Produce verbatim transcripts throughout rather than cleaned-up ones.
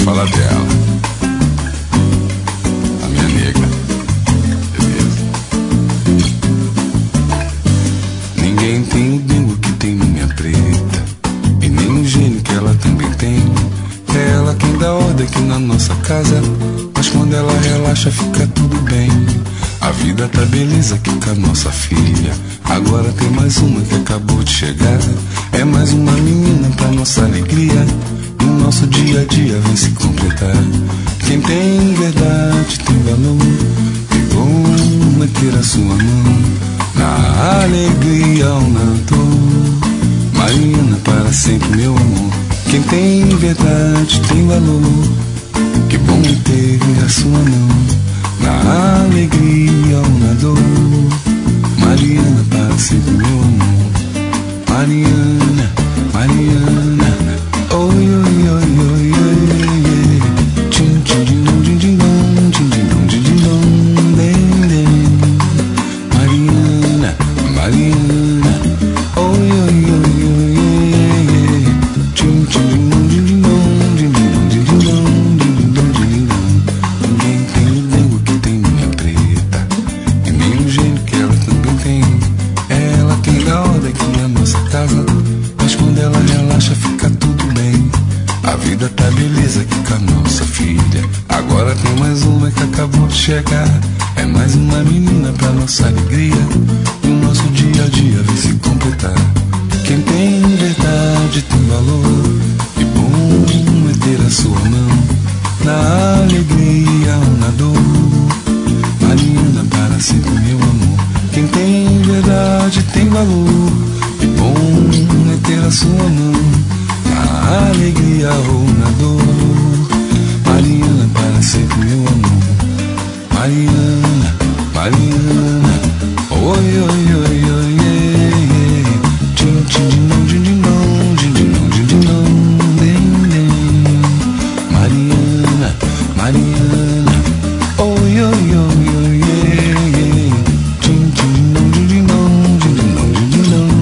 falar dela, a minha nega, beleza? Ninguém tem o bingo que tem minha preta, e nem o gênio que ela também tem. É ela quem dá ordem aqui na nossa casa, mas quando ela relaxa fica tudo bem. A vida tá beleza aqui com a nossa filha. Agora tem mais uma que acabou de chegar. É mais uma menina pra nossa alegria. E o nosso dia a dia vem se completar. Quem tem verdade tem valor. E bom é ter a sua mão na alegria ou na dor. Mariana, para sempre, meu amor. Quem tem verdade tem valor. Que bom é ter a sua mão na alegria ou na dor. Mariana, para sempre, meu amor. Mariana, Mariana. Oi, oi, oi, oi, oi. Tchim, tchim, tchim, tchim, tchim, tchim, tchim, tchim, tchim, dem, dem. Mariana, Mariana. Oi, oi, oi, oi, oi. Tchim, tchim, tchim, tchim, tchim, tchim, tchim, tchim, tchim. Ninguém tem o dengo que tem minha preta, e nem o gênio que ela também tem. É ela quem dá ordem aqui na nossa casa, mas quando ela relaxa fica tudo bem. A vida tá beleza aqui com a nossa filha. Agora tem mais uma que acabou de chegar. É mais uma menina pra nossa alegria. E o nosso dia a dia vem se completar. Quem tem verdade tem valor. E bom é ter a sua mão na alegria ou na dor. Mariana, para sempre, meu amor. Quem tem verdade tem valor. E bom é ter a sua mão na alegria ou na dor. Mariana, para sempre, meu amor. Mariana, Mariana. Oi, oi, oi, oi, oi. Tchim, tchim, tchim, tchim, tchim, tchim, tchim, tchim, tchim, dem, dem. Mariana, Mariana. Oi, oi, oi, oi, oi. Tchim, tchim, tchim, tchim, tchim, tchim,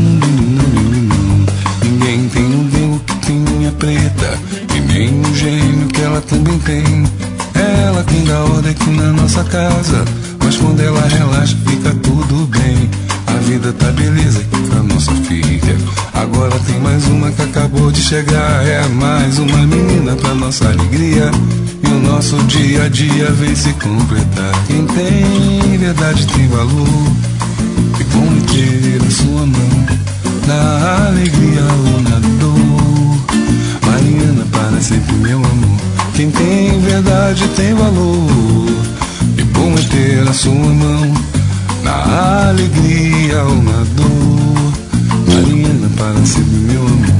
tchim. Ninguém tem um dengo que tem minha preta, e nem um gênio que ela também tem. É ela quem dá ordem aqui na nossa casa, mas quando ela relaxa fica tudo bem. A vida tá beleza aqui com a nossa filha. Agora tem mais uma que acabou de chegar. É mais uma menina pra nossa alegria. E o nosso dia a dia vem se completar. Quem tem verdade tem valor. E bom é ter a sua mão na alegria ou na dor. Mariana, para sempre, meu amor. Quem tem verdade tem valor. E bom é ter a sua mão na alegria ou na dor. Mariana, para sempre, meu amor.